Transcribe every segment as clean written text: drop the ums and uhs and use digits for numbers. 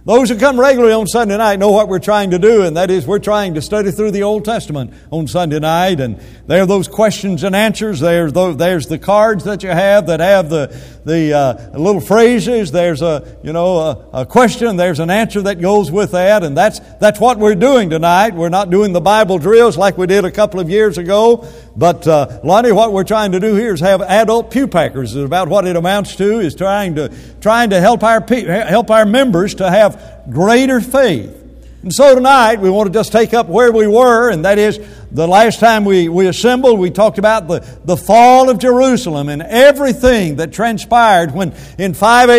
Those who come regularly on Sunday night know what we're trying to do, and that is we're trying to study through the Old Testament on Sunday night. And there are those questions and answers. There's the cards that you have that have the little phrases. There's a question. There's an answer that goes with that, and that's what we're doing tonight. We're not doing the Bible drills like we did a couple of years ago. But Lonnie, what we're trying to do here is have adult pew packers. Is about what it amounts to. Is trying to help our members to have greater faith. And so tonight we want to just take up where we were, and that is the last time we assembled, we talked about the fall of Jerusalem and everything that transpired when in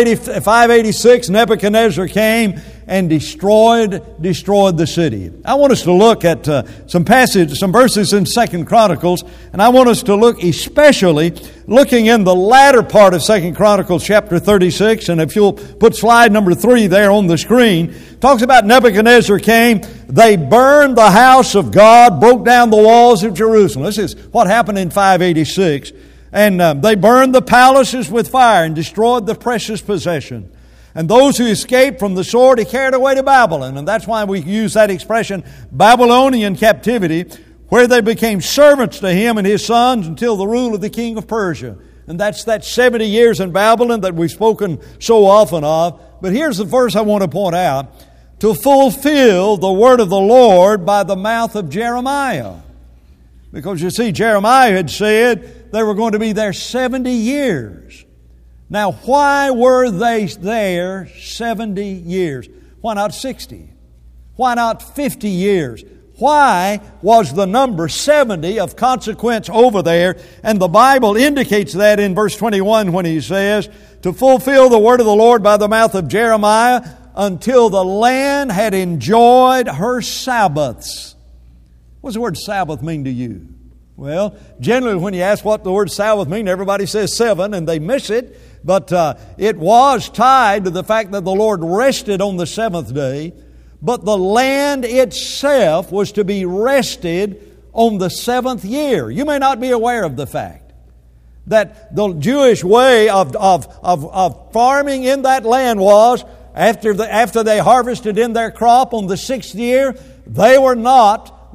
586 Nebuchadnezzar came and destroyed the city. I want us to look at some verses in 2 Chronicles, and I want us to look especially looking in the latter part of 2 Chronicles chapter 36, and if you'll put slide number 3 there on the screen, talks about Nebuchadnezzar came, they burned the house of God, broke down the walls of Jerusalem. This is what happened in 586. And they burned the palaces with fire and destroyed the precious possession. And those who escaped from the sword he carried away to Babylon. And that's why we use that expression, Babylonian captivity, where they became servants to him and his sons until the rule of the king of Persia. And that's that 70 years in Babylon that we've spoken so often of. But here's the verse I want to point out. To fulfill the word of the Lord by the mouth of Jeremiah. Because you see, Jeremiah had said they were going to be there 70 years. Now, why were they there 70 years? Why not 60? Why not 50 years? Why was the number 70 of consequence over there? And the Bible indicates that in verse 21 when he says, to fulfill the word of the Lord by the mouth of Jeremiah, until the land had enjoyed her Sabbaths. What does the word Sabbath mean to you? Well, generally when you ask what the word Sabbath means, everybody says 7 and they miss it. But it was tied to the fact that the Lord rested on the 7th day. But the land itself was to be rested on the 7th year. You may not be aware of the fact that the Jewish way of farming in that land was after they harvested in their crop on the 6th year, they were not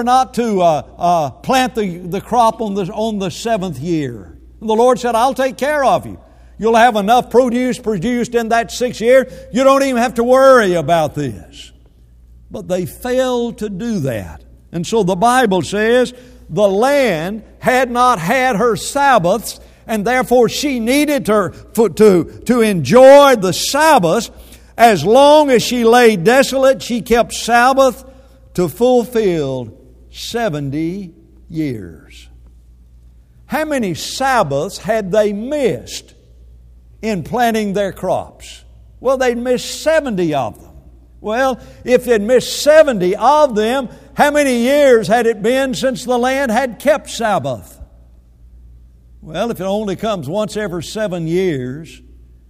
to plant the crop on the 7th year. And the Lord said, I'll take care of you. You'll have enough produce produced in that 6th year. You don't even have to worry about this. But they failed to do that. And so the Bible says the land had not had her Sabbaths, and therefore she needed to enjoy the Sabbaths. As long as she lay desolate, she kept Sabbath to fulfill 70 years. How many Sabbaths had they missed in planting their crops? Well, they'd missed 70 of them. Well, if they'd missed 70 of them, how many years had it been since the land had kept Sabbath? Well, if it only comes once every 7 years,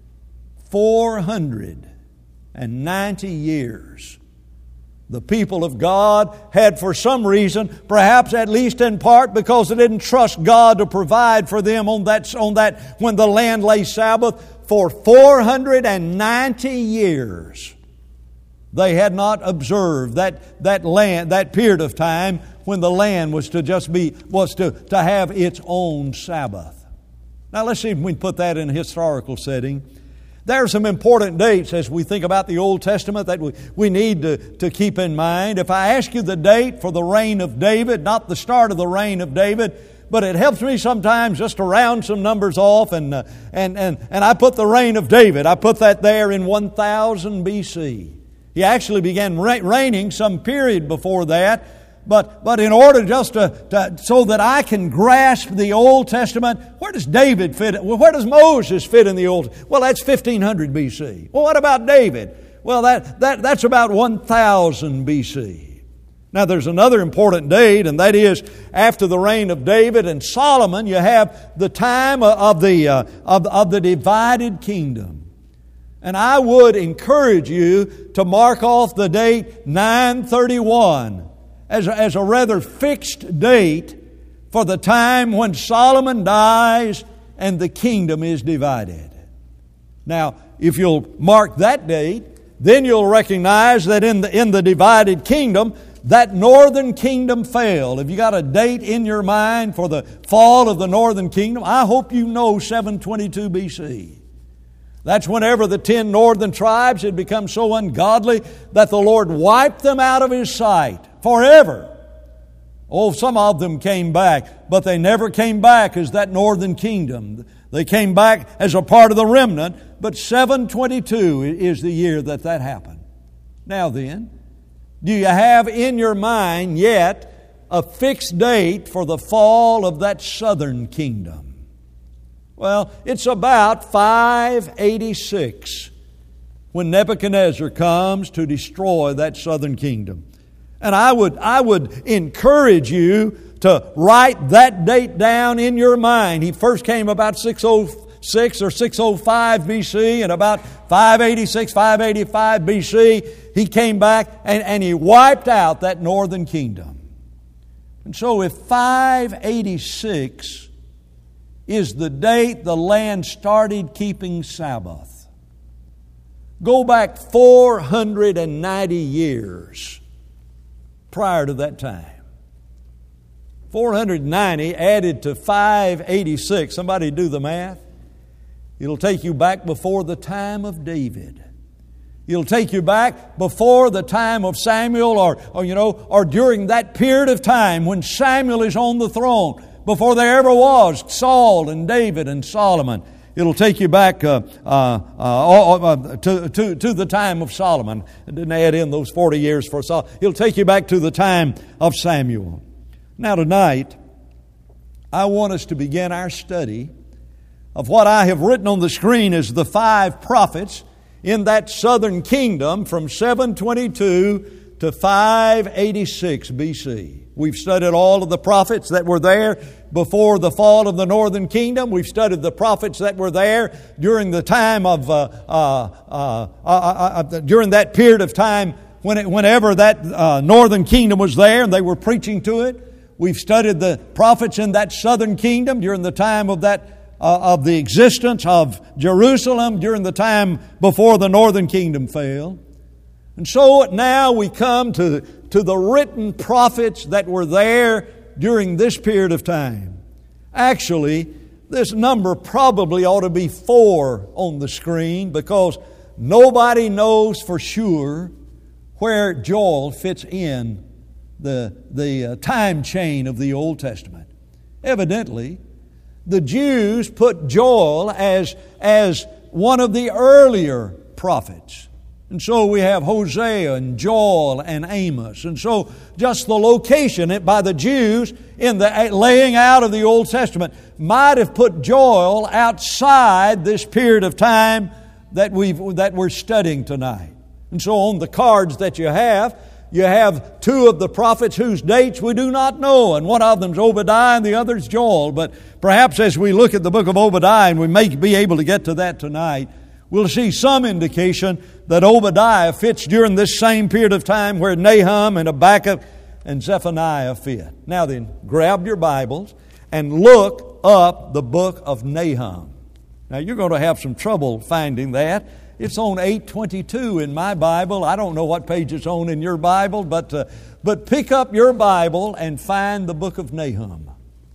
490 years. The people of God had, for some reason, perhaps at least in part because they didn't trust God to provide for them on that when the land lay Sabbath, for 490 years. They had not observed that period of time when the land was to have its own Sabbath. Now let's see if we can put that in a historical setting. There are some important dates as we think about the Old Testament that we need to keep in mind. If I ask you the date for the reign of David, not the start of the reign of David, but it helps me sometimes just to round some numbers off, and I put the reign of David. I put that there in 1000 B.C. He actually began reigning some period before that. But in order just so that I can grasp the Old Testament, where does David fit? Well, where does Moses fit in the Old? Well, that's 1500 B.C. Well, what about David? Well, that's about 1000 B.C. Now, there's another important date, and that is after the reign of David and Solomon. You have the time of the divided kingdom. And I would encourage you to mark off the date 931 as a rather fixed date for the time when Solomon dies and the kingdom is divided. Now, if you'll mark that date, then you'll recognize that in the divided kingdom, that northern kingdom fell. Have you got a date in your mind for the fall of the northern kingdom? I hope you know 722 BC. That's whenever the 10 northern tribes had become so ungodly that the Lord wiped them out of His sight forever. Oh, some of them came back, but they never came back as that northern kingdom. They came back as a part of the remnant, but 722 is the year that happened. Now then, do you have in your mind yet a fixed date for the fall of that southern kingdom? Well, it's about 586 when Nebuchadnezzar comes to destroy that southern kingdom. And I would encourage you to write that date down in your mind. He first came about 606 or 605 BC, and about 586, 585 BC, he came back and he wiped out that northern kingdom. And so if 586 is the date the land started keeping Sabbath, go back 490 years prior to that time. 490 added to 586. Somebody do the math. It'll take you back before the time of David. It'll take you back before the time of Samuel or during that period of time when Samuel is on the throne, before there ever was Saul and David and Solomon. It'll take you back to the time of Solomon. I didn't add in those 40 years for Saul. It'll take you back to the time of Samuel. Now tonight, I want us to begin our study of what I have written on the screen as the 5 prophets in that southern kingdom from 722 to 586 BC. We've studied all of the prophets that were there before the fall of the northern kingdom. We've studied the prophets that were there during the time of during that period of time whenever that northern kingdom was there and they were preaching to it. We've studied the prophets in that southern kingdom during the time of of the existence of Jerusalem, during the time before the northern kingdom fell. And so now we come to the written prophets that were there during this period of time. Actually, this number probably ought to be 4 on the screen because nobody knows for sure where Joel fits in the time chain of the Old Testament. Evidently, the Jews put Joel as one of the earlier prophets. And so we have Hosea and Joel and Amos. And so just the location by the Jews in the laying out of the Old Testament might have put Joel outside this period of time that we're studying tonight. And so on the cards that you have 2 of the prophets whose dates we do not know, and one of them is Obadiah and the other is Joel. But perhaps as we look at the book of Obadiah, and we may be able to get to that tonight, we'll see some indication that Obadiah fits during this same period of time where Nahum and Habakkuk and Zephaniah fit. Now then, grab your Bibles and look up the book of Nahum. Now you're going to have some trouble finding that. It's on 822 in my Bible. I don't know what page it's on in your Bible, but pick up your Bible and find the book of Nahum.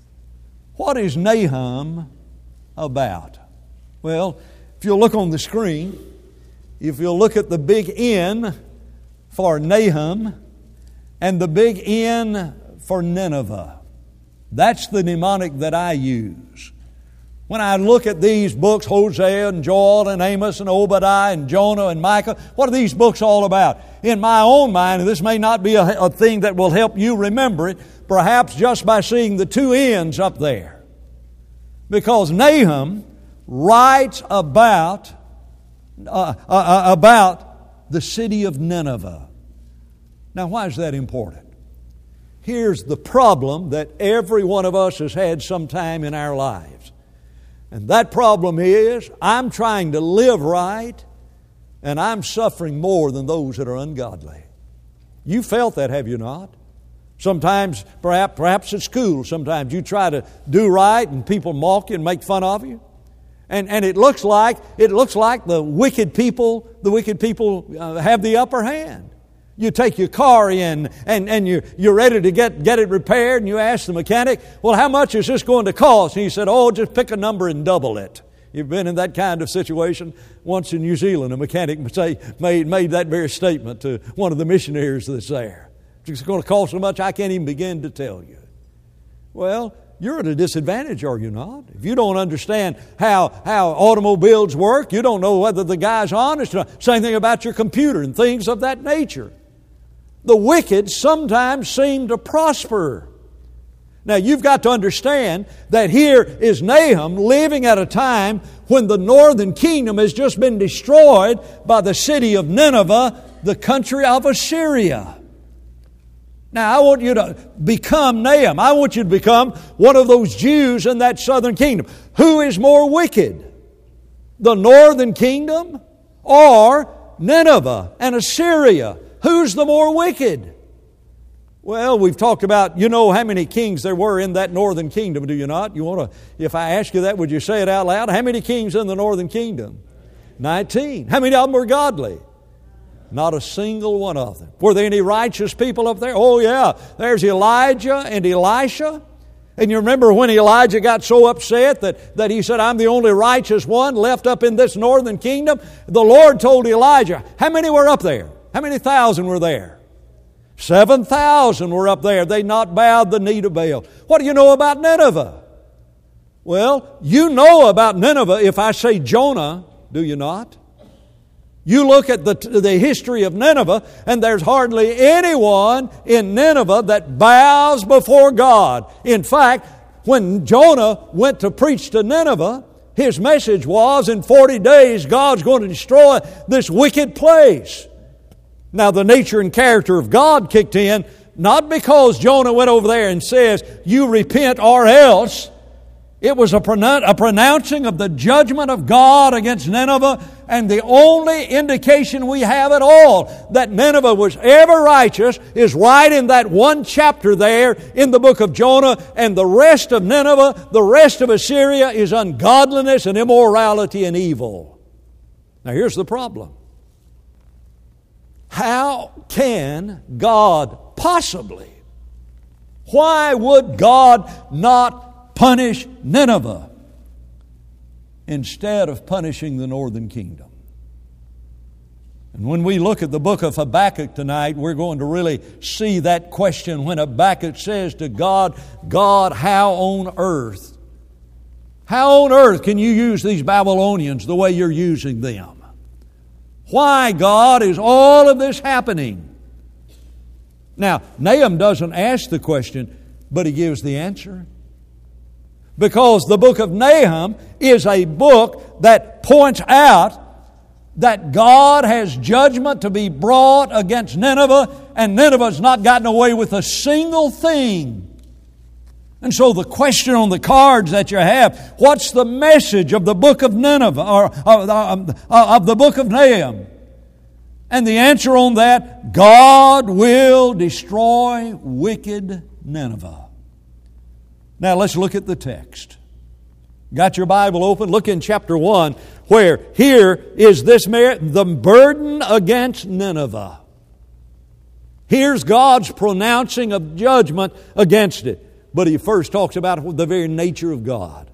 What is Nahum about? Well, if you'll look on the screen, if you'll look at the big N for Nahum and the big N for Nineveh, that's the mnemonic that I use. When I look at these books, Hosea and Joel and Amos and Obadiah and Jonah and Micah, what are these books all about? In my own mind, and this may not be a thing that will help you remember it, perhaps just by seeing the 2 N's up there. Because Nahum writes about the city of Nineveh. Now, why is that important? Here's the problem that every one of us has had sometime in our lives. And that problem is, I'm trying to live right, and I'm suffering more than those that are ungodly. You felt that, have you not? Sometimes, perhaps at school, sometimes you try to do right and people mock you and make fun of you. And it looks like the wicked people have the upper hand. You take your car in and you're ready to get it repaired, and you ask the mechanic, well, how much is this going to cost? And he said, oh, just pick a number and double it. You've been in that kind of situation. Once in New Zealand, a mechanic made that very statement to one of the missionaries that's there. It's going to cost so much I can't even begin to tell you. Well, you're at a disadvantage, are you not? If you don't understand how automobiles work, you don't know whether the guy's honest or not. Same thing about your computer and things of that nature. The wicked sometimes seem to prosper. Now, you've got to understand that here is Nahum living at a time when the northern kingdom has just been destroyed by the city of Nineveh, the country of Assyria. Now, I want you to become Nahum. I want you to become one of those Jews in that southern kingdom. Who is more wicked? The northern kingdom or Nineveh and Assyria? Who's the more wicked? Well, we've talked about, you know how many kings there were in that northern kingdom, do you not? If I ask you that, would you say it out loud? How many kings in the northern kingdom? 19. How many of them were godly? Not a single one of them. Were there any righteous people up there? Oh yeah, there's Elijah and Elisha. And you remember when Elijah got so upset that he said, I'm the only righteous one left up in this northern kingdom? The Lord told Elijah, how many were up there? How many thousand were there? 7,000 were up there. They not bowed the knee to Baal. What do you know about Nineveh? Well, you know about Nineveh if I say Jonah, do you not? You look at the history of Nineveh, and there's hardly anyone in Nineveh that bows before God. In fact, when Jonah went to preach to Nineveh, his message was, in 40 days, God's going to destroy this wicked place. Now, the nature and character of God kicked in, not because Jonah went over there and says, you repent or else. It was a pronouncing of the judgment of God against Nineveh, and the only indication we have at all that Nineveh was ever righteous is right in that one chapter there in the book of Jonah, and the rest of Nineveh, the rest of Assyria is ungodliness and immorality and evil. Now here's the problem. How can God possibly? Why would God not punish Nineveh instead of punishing the northern kingdom? And when we look at the book of Habakkuk tonight, we're going to really see that question when Habakkuk says to God, God, how on earth can you use these Babylonians the way you're using them? Why, God, is all of this happening? Now, Nahum doesn't ask the question, but he gives the answer. Because the book of Nahum is a book that points out that God has judgment to be brought against Nineveh, and Nineveh's not gotten away with a single thing. And so the question on the cards that you have, what's the message of the book of Nineveh, or of the book of Nahum? And the answer on that, God will destroy wicked Nineveh. Now let's look at the text. Got your Bible open? Look in chapter 1, where here is the burden against Nineveh. Here's God's pronouncing of judgment against it. But he first talks about the very nature of God.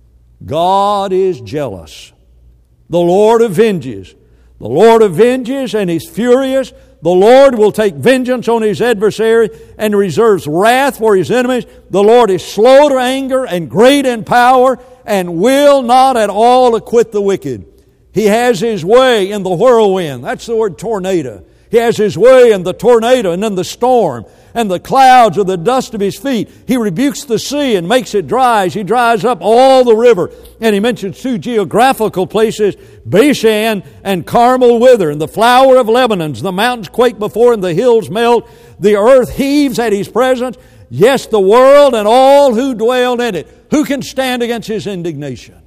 God is jealous. The Lord avenges. The Lord avenges and He's furious. The Lord will take vengeance on His adversary and reserves wrath for His enemies. The Lord is slow to anger and great in power and will not at all acquit the wicked. He has His way in the whirlwind. That's the word tornado. He has His way in the tornado and in the storm, and the clouds are the dust of His feet. He rebukes the sea and makes it dry. He dries up all the river. And He mentions two geographical places, Bashan and Carmel wither, and the flower of Lebanon. The mountains quake before Him, the hills melt. The earth heaves at His presence. Yes, the world and all who dwell in it. Who can stand against His indignation?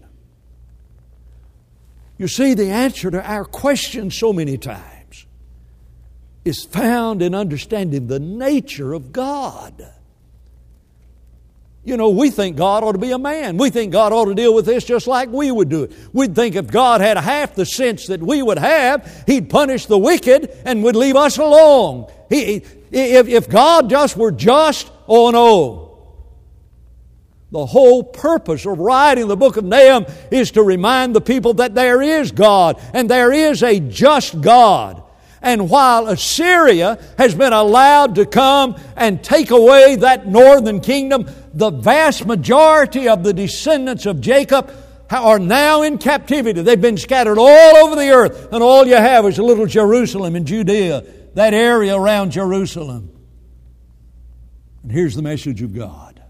You see, the answer to our question so many times is found in understanding the nature of God. You know, we think God ought to be a man. We think God ought to deal with this just like we would do it. We'd think if God had half the sense that we would have, He'd punish the wicked and would leave us alone. If God just were just, oh no. The whole purpose of writing the book of Nahum is to remind the people that there is God and there is a just God. And while Assyria has been allowed to come and take away that northern kingdom, the vast majority of the descendants of Jacob are now in captivity. They've been scattered all over the earth, and all you have is a little Jerusalem in Judea, that area around Jerusalem. And here's the message of God.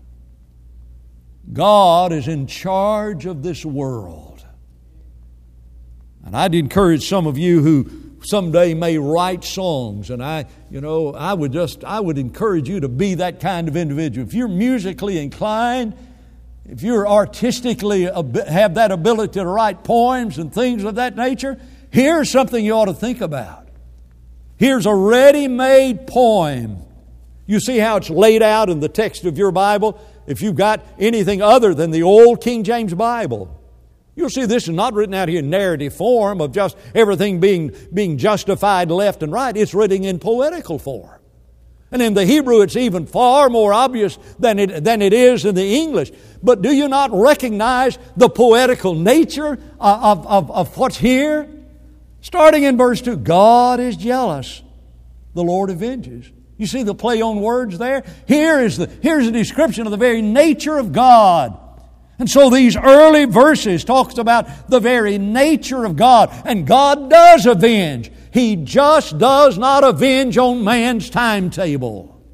God is in charge of this world. And I'd encourage some of you who someday may write songs, and I would encourage you to be that kind of individual. If you're musically inclined, if you're artistically have that ability to write poems and things of that nature, here's something you ought to think about. Here's a ready-made poem. You see how it's laid out in the text of your Bible? If you've got anything other than the old King James Bible, you'll see this is not written out here in narrative form of just everything being justified left and right. It's written in poetical form. And in the Hebrew it's even far more obvious than it is in the English. But do you not recognize the poetical nature of what's here? Starting in verse 2, God is jealous, the Lord avenges. You see the play on words there? Here's a description of the very nature of God. And so these early verses talks about the very nature of God. And God does avenge. He just does not avenge on man's timetable.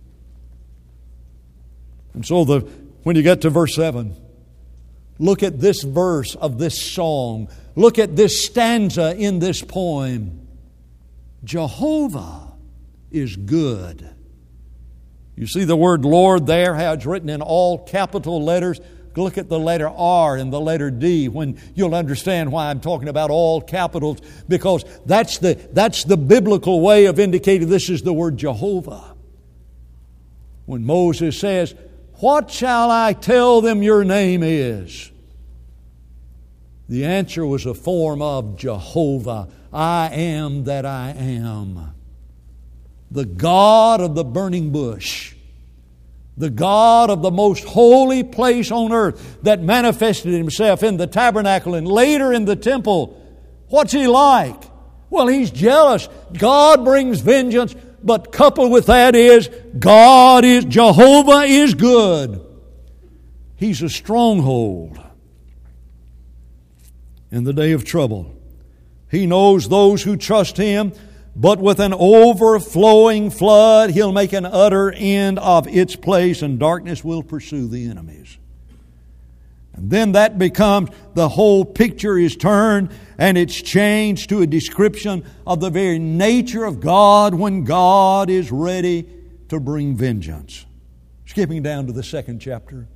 And so when you get to verse 7, look at this verse of this song. Look at this stanza in this poem. Jehovah is good. You see the word Lord there, how it's written in all capital letters. Look at the letter R and the letter D when you'll understand why I'm talking about all capitals, because that's the biblical way of indicating this is the word Jehovah. When Moses says, "What shall I tell them your name is?" The answer was a form of Jehovah. I am that I am. The God of the burning bush. The God of the most holy place on earth that manifested Himself in the tabernacle and later in the temple. What's He like? Well, He's jealous. God brings vengeance, but coupled with that is Jehovah is good. He's a stronghold in the day of trouble. He knows those who trust Him, but with an overflowing flood, He'll make an utter end of its place, and darkness will pursue the enemies. And then that becomes, the whole picture is turned, and it's changed to a description of the very nature of God when God is ready to bring vengeance. Skipping down to the second chapter.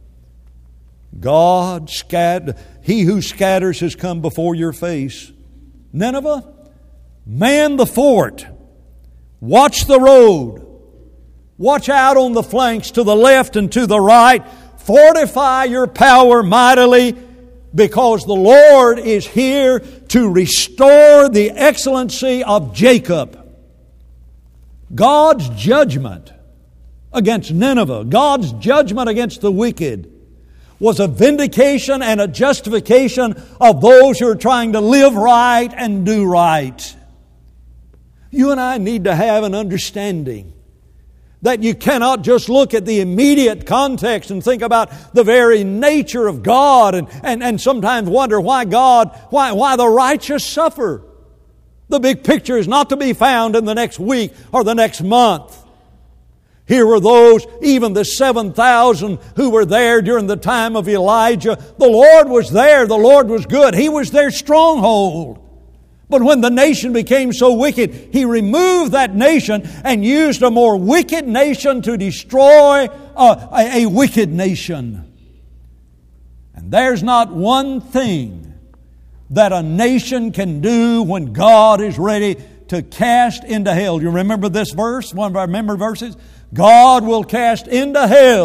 He who scatters has come before your face. Nineveh, man the fort. Watch the road. Watch out on the flanks to the left and to the right. Fortify your power mightily, because the Lord is here to restore the excellency of Jacob. God's judgment against Nineveh, God's judgment against the wicked, was a vindication and a justification of those who are trying to live right and do right. You and I need to have an understanding that you cannot just look at the immediate context and think about the very nature of God and sometimes wonder why the righteous suffer. The big picture is not to be found in the next week or the next month. Here were those, even the 7,000 who were there during the time of Elijah. The Lord was there. The Lord was good. He was their stronghold. But when the nation became so wicked, He removed that nation and used a more wicked nation to destroy a wicked nation. And there's not one thing that a nation can do when God is ready to cast into hell. You remember this verse, one of our memory verses? God will cast into hell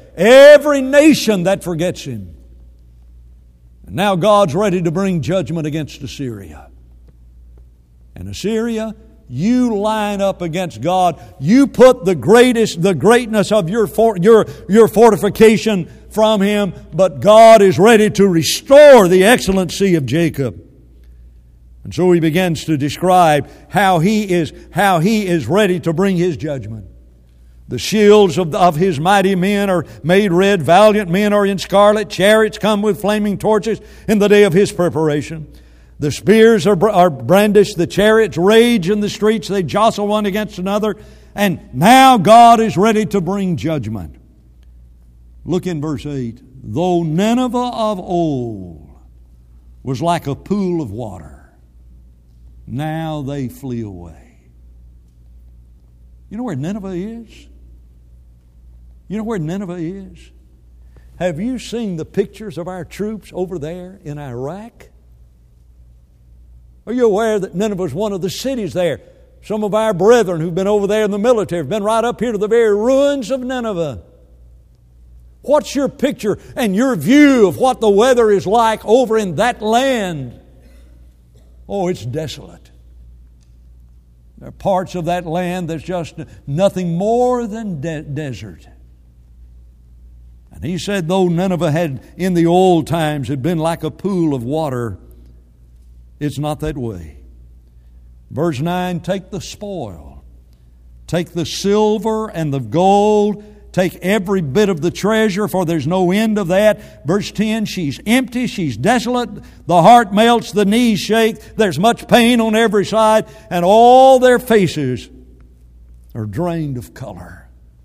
every nation that forgets Him. And now God's ready to bring judgment against Assyria. And Assyria, you line up against God. You put the greatness of your fortification from Him, but God is ready to restore the excellency of Jacob. And so He begins to describe how He is ready to bring His judgment. The shields of His mighty men are made red. Valiant men are in scarlet. Chariots come with flaming torches in the day of His preparation. The spears are brandished. The chariots rage in the streets. They jostle one against another. And now God is ready to bring judgment. Look in verse 8. Though Nineveh of old was like a pool of water, now they flee away. You know where Nineveh is? You know where Nineveh is? Have you seen the pictures of our troops over there in Iraq? Are you aware that Nineveh is one of the cities there? Some of our brethren who've been over there in the military have been right up here to the very ruins of Nineveh. What's your picture and your view of what the weather is like over in that land? Oh, it's desolate. There are parts of that land that's just nothing more than desert. And He said, though Nineveh had in the old times had been like a pool of water, it's not that way. Verse 9, take the spoil. Take the silver and the gold. Take every bit of the treasure, for there's no end of that. Verse 10, she's empty, she's desolate. The heart melts, the knees shake. There's much pain on every side, and all their faces are drained of color.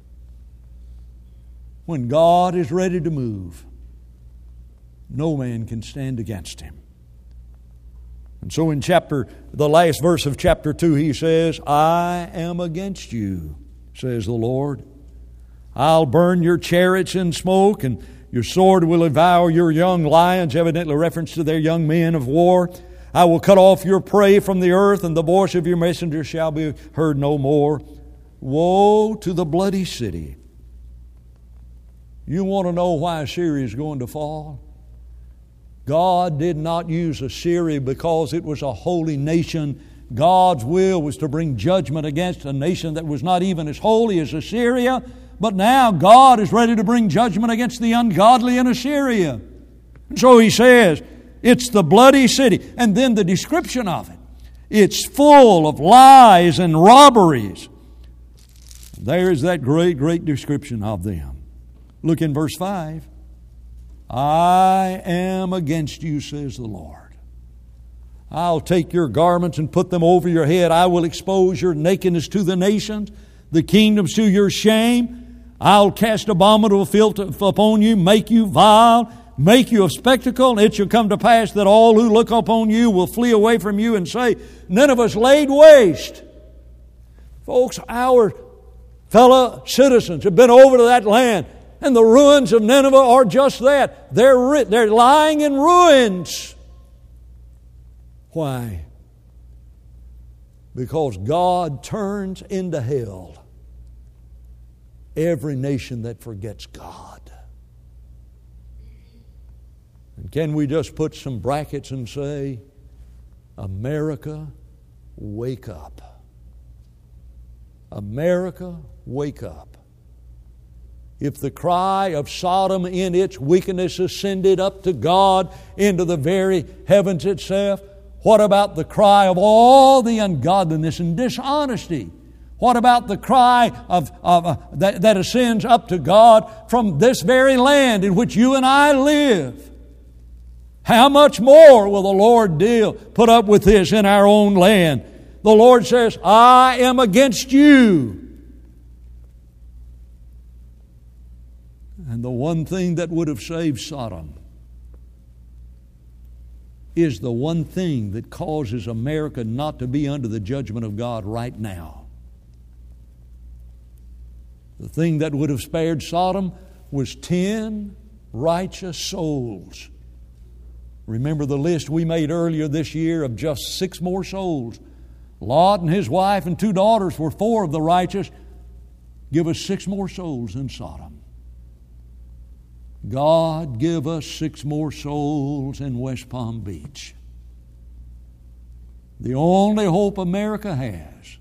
When God is ready to move, no man can stand against Him. And so in the last verse of chapter 2, He says, I am against you, says the Lord. I'll burn your chariots in smoke, and your sword will devour your young lions, evidently reference to their young men of war. I will cut off your prey from the earth, and the voice of your messengers shall be heard no more. Woe to the bloody city. You want to know why Assyria is going to fall? God did not use Assyria because it was a holy nation. God's will was to bring judgment against a nation that was not even as holy as Assyria. But now God is ready to bring judgment against the ungodly in Assyria. And so He says, it's the bloody city. And then the description of it. It's full of lies and robberies. There's that great, great description of them. Look in verse 5. I am against you, says the Lord. I'll take your garments and put them over your head. I will expose your nakedness to the nations, the kingdoms to your shame. I'll cast abominable filth upon you, make you vile, make you a spectacle. And it shall come to pass that all who look upon you will flee away from you and say, Nineveh's laid waste. Folks, our fellow citizens have been over to that land, and the ruins of Nineveh are just that. They're lying in ruins. Why? Because God turns into hell every nation that forgets God. And can we just put some brackets and say, America, wake up. America, wake up. If the cry of Sodom in its wickedness ascended up to God into the very heavens itself, what about the cry of all the ungodliness and dishonesty? What about the cry that ascends up to God from this very land in which you and I live? How much more will the Lord put up with this in our own land? The Lord says, I am against you. And the one thing that would have saved Sodom is the one thing that causes America not to be under the judgment of God right now. The thing that would have spared Sodom was 10 righteous souls. Remember the list we made earlier this year of just 6 more souls. Lot and his wife and 2 daughters were 4 of the righteous. Give us 6 more souls in Sodom. God, give us 6 more souls in West Palm Beach. The only hope America has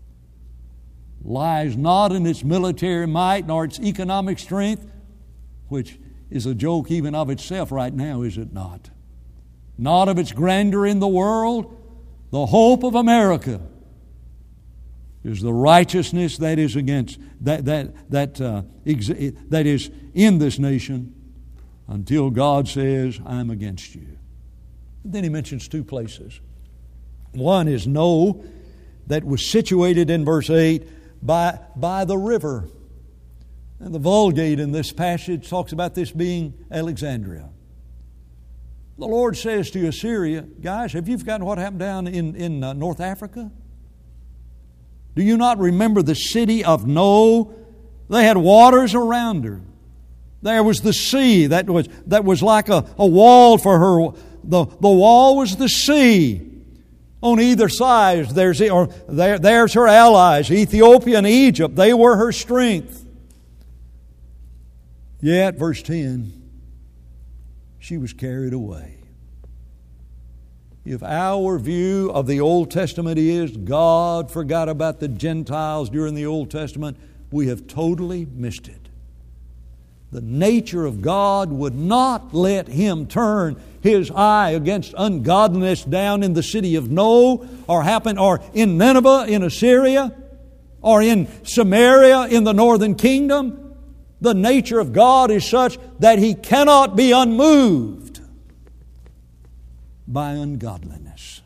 lies not in its military might nor its economic strength, which is a joke even of itself right now, is it not? Not of its grandeur in the world. The hope of America is the righteousness that is against that is in this nation until God says, I'm against you. Then he mentions 2 places. One is No, that was situated in verse 8 by the river. And the Vulgate in this passage talks about this being Alexandria. The Lord says to Assyria, guys, have you forgotten what happened down in North Africa? Do you not remember the city of No? They had waters around her. There was the sea that was like a wall for her. The wall was the sea. On either side, there's her allies, Ethiopia and Egypt. They were her strength. Yet, verse 10, she was carried away. If our view of the Old Testament is God forgot about the Gentiles during the Old Testament, we have totally missed it. The nature of God would not let Him turn His eye against ungodliness down in the city of No, or in Nineveh in Assyria, or in Samaria in the northern kingdom. The nature of God is such that He cannot be unmoved by ungodliness.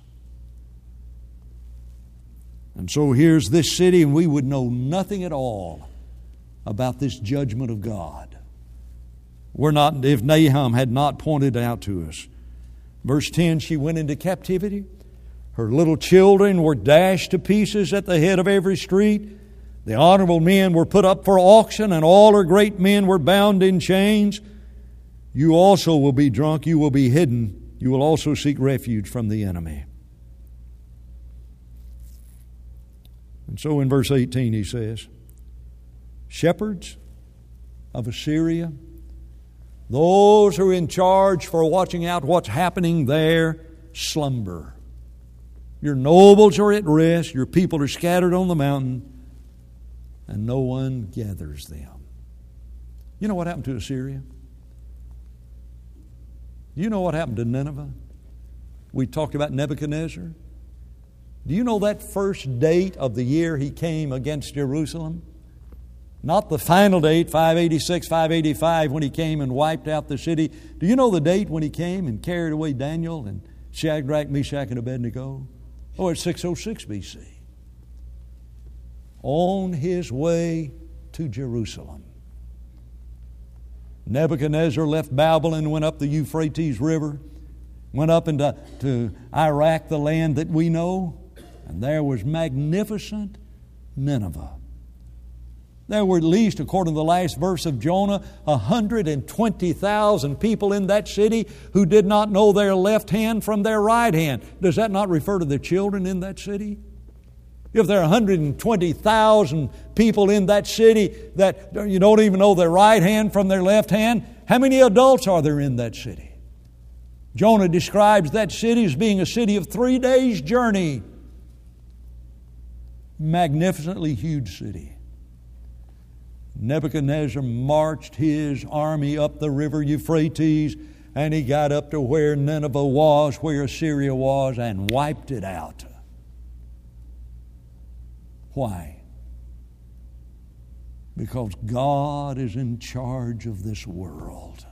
And so here's this city, and we would know nothing at all about this judgment of God if Nahum had not pointed it out to us. Verse 10, she went into captivity. Her little children were dashed to pieces at the head of every street. The honorable men were put up for auction, and all her great men were bound in chains. You also will be drunk, you will be hidden, you will also seek refuge from the enemy. And so in verse 18 he says, shepherds of Assyria, those who are in charge for watching out what's happening there, slumber. Your nobles are at rest, your people are scattered on the mountain, and no one gathers them. You know what happened to Assyria? You know what happened to Nineveh? We talked about Nebuchadnezzar. Do you know that first date of the year he came against Jerusalem? Not the final date, 586, 585, when he came and wiped out the city. Do you know the date when he came and carried away Daniel and Shadrach, Meshach, and Abednego? Oh, it's 606 BC. On his way to Jerusalem. Nebuchadnezzar left Babylon and went up the Euphrates River, went up to Iraq, the land that we know, and there was magnificent Nineveh. There were at least, according to the last verse of Jonah, 120,000 people in that city who did not know their left hand from their right hand. Does that not refer to the children in that city? If there are 120,000 people in that city that you don't even know their right hand from their left hand, how many adults are there in that city? Jonah describes that city as being a city of 3 days' journey. Magnificently huge city. Nebuchadnezzar marched his army up the river Euphrates, and he got up to where Nineveh was, where Assyria was, and wiped it out. Why? Because God is in charge of this world.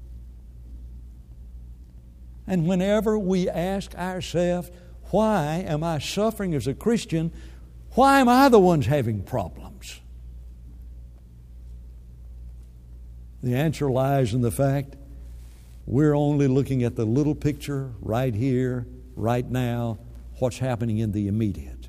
And whenever we ask ourselves, why am I suffering as a Christian? Why am I the ones having problems? The answer lies in the fact we're only looking at the little picture right here, right now, what's happening in the immediate.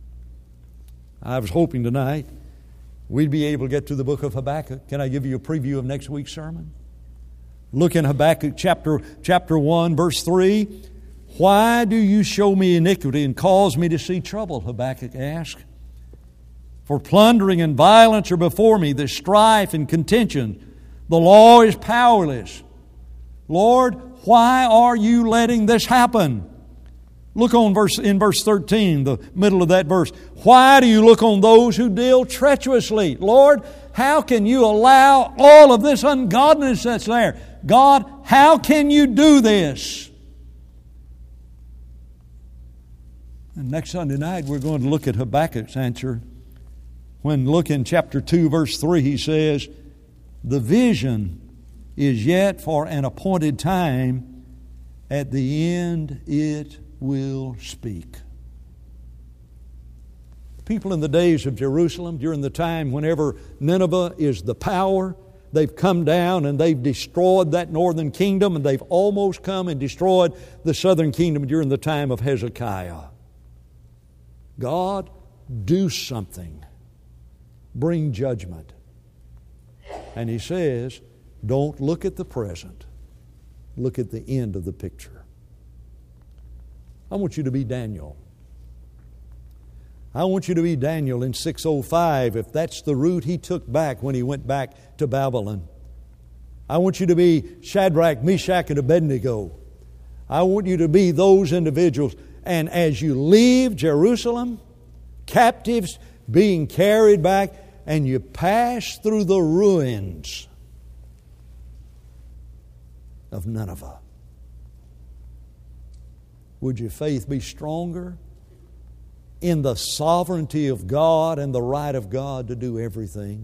I was hoping tonight we'd be able to get to the book of Habakkuk. Can I give you a preview of next week's sermon? Look in Habakkuk chapter 1, verse 3. Why do you show me iniquity and cause me to see trouble? Habakkuk asked. For plundering and violence are before me, the strife and contention. The law is powerless. Lord, why are you letting this happen? Look on in verse 13, the middle of that verse. Why do you look on those who deal treacherously? Lord, how can you allow all of this ungodliness that's there? God, how can you do this? And next Sunday night we're going to look at Habakkuk's answer. When look in chapter 2, verse 3, he says, the vision is yet for an appointed time. At the end it will speak. People in the days of Jerusalem, during the time whenever Nineveh is the power, they've come down and they've destroyed that northern kingdom, and they've almost come and destroyed the southern kingdom during the time of Hezekiah. God, do something. Bring judgment. And He says, don't look at the present. Look at the end of the picture. I want you to be Daniel. I want you to be Daniel in 605, if that's the route he took back when he went back to Babylon. I want you to be Shadrach, Meshach, and Abednego. I want you to be those individuals. And as you leave Jerusalem, captives being carried back, and you pass through the ruins of Nineveh, would your faith be stronger in the sovereignty of God and the right of God to do everything?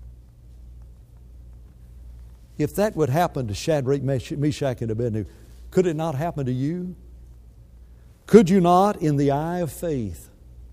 If that would happen to Shadrach, Meshach, and Abednego, could it not happen to you? Could you not, in the eye of faith,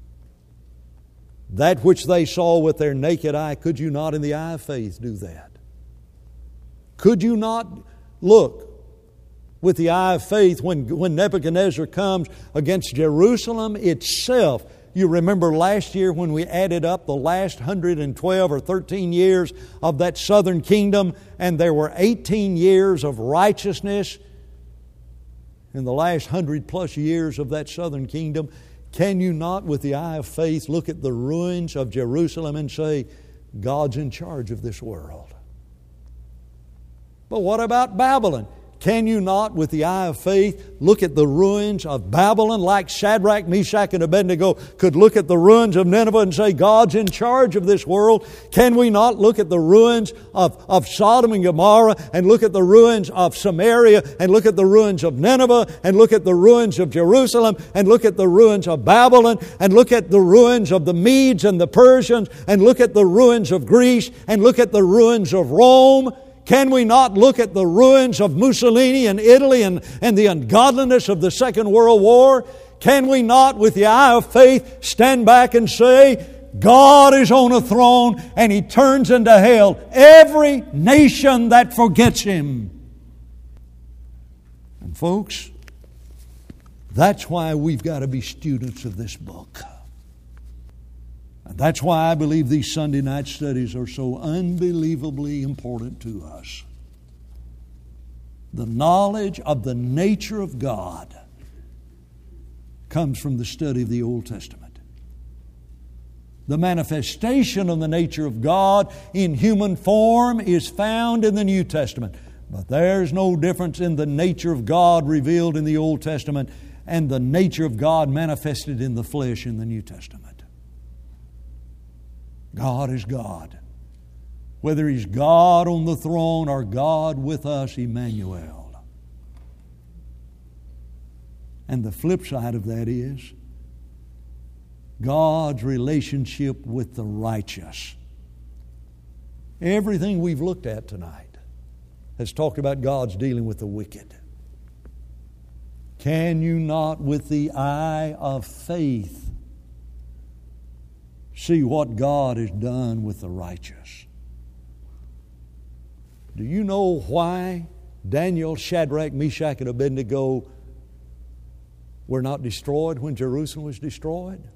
that which they saw with their naked eye, could you not, in the eye of faith, do that? Could you not look with the eye of faith when Nebuchadnezzar comes against Jerusalem itself? You remember last year when we added up the last 112 or 13 years of that southern kingdom, and there were 18 years of righteousness in the last 100 plus years of that southern kingdom. Can you not, with the eye of faith, look at the ruins of Jerusalem and say, God's in charge of this world? But what about Babylon? Can you not, with the eye of faith, look at the ruins of Babylon like Shadrach, Meshach, and Abednego could look at the ruins of Nineveh and say, God's in charge of this world? Can we not look at the ruins of Sodom and Gomorrah and look at the ruins of Samaria and look at the ruins of Nineveh and look at the ruins of Jerusalem and look at the ruins of Babylon and look at the ruins of the Medes and the Persians and look at the ruins of Greece and look at the ruins of Rome? Can we not look at the ruins of Mussolini and Italy and the ungodliness of the Second World War? Can we not, with the eye of faith, stand back and say, God is on a throne and He turns into hell every nation that forgets Him? And folks, that's why we've got to be students of this book. And that's why I believe these Sunday night studies are so unbelievably important to us. The knowledge of the nature of God comes from the study of the Old Testament. The manifestation of the nature of God in human form is found in the New Testament. But there's no difference in the nature of God revealed in the Old Testament and the nature of God manifested in the flesh in the New Testament. God is God. Whether He's God on the throne or God with us, Emmanuel. And the flip side of that is God's relationship with the righteous. Everything we've looked at tonight has talked about God's dealing with the wicked. Can you not, with the eye of faith, see what God has done with the righteous? Do you know why Daniel, Shadrach, Meshach, and Abednego were not destroyed when Jerusalem was destroyed?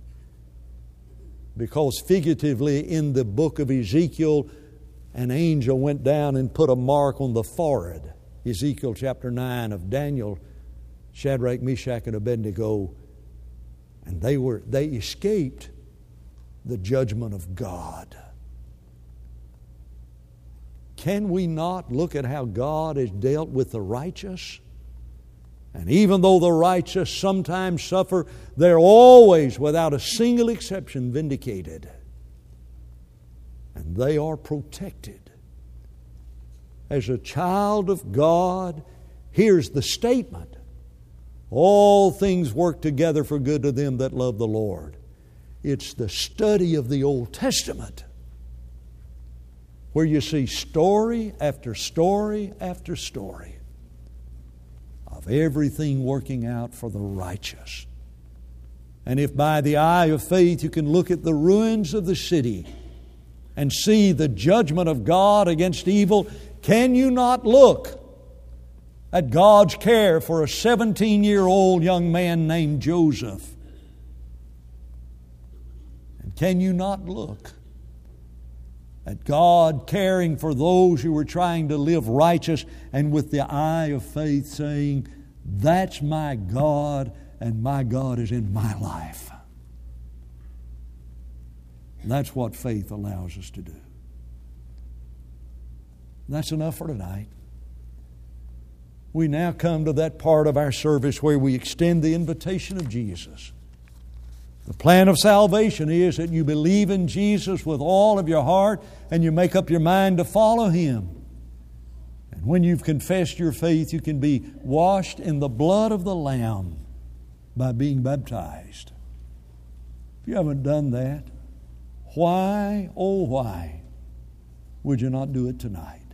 Because figuratively in the book of Ezekiel, an angel went down and put a mark on the forehead, Ezekiel chapter 9, of Daniel, Shadrach, Meshach, and Abednego, and they escaped the judgment of God. can we not look at how God has dealt with the righteous? And even though the righteous sometimes suffer, they're always, without a single exception, vindicated. And they are protected. As a child of God, here's the statement: all things work together for good to them that love the Lord. It's the study of the Old Testament where you see story after story after story of everything working out for the righteous. And if by the eye of faith you can look at the ruins of the city and see the judgment of God against evil, can you not look at God's care for a 17-year-old young man named Joseph? And can you not look at God caring for those who were trying to live righteous and with the eye of faith saying, that's my God and my God is in my life? That's what faith allows us to do. That's enough for tonight. We now come to that part of our service where we extend the invitation of Jesus. The plan of salvation is that you believe in Jesus with all of your heart and you make up your mind to follow Him. And when you've confessed your faith, you can be washed in the blood of the Lamb by being baptized. If you haven't done that, why, oh why, would you not do it tonight?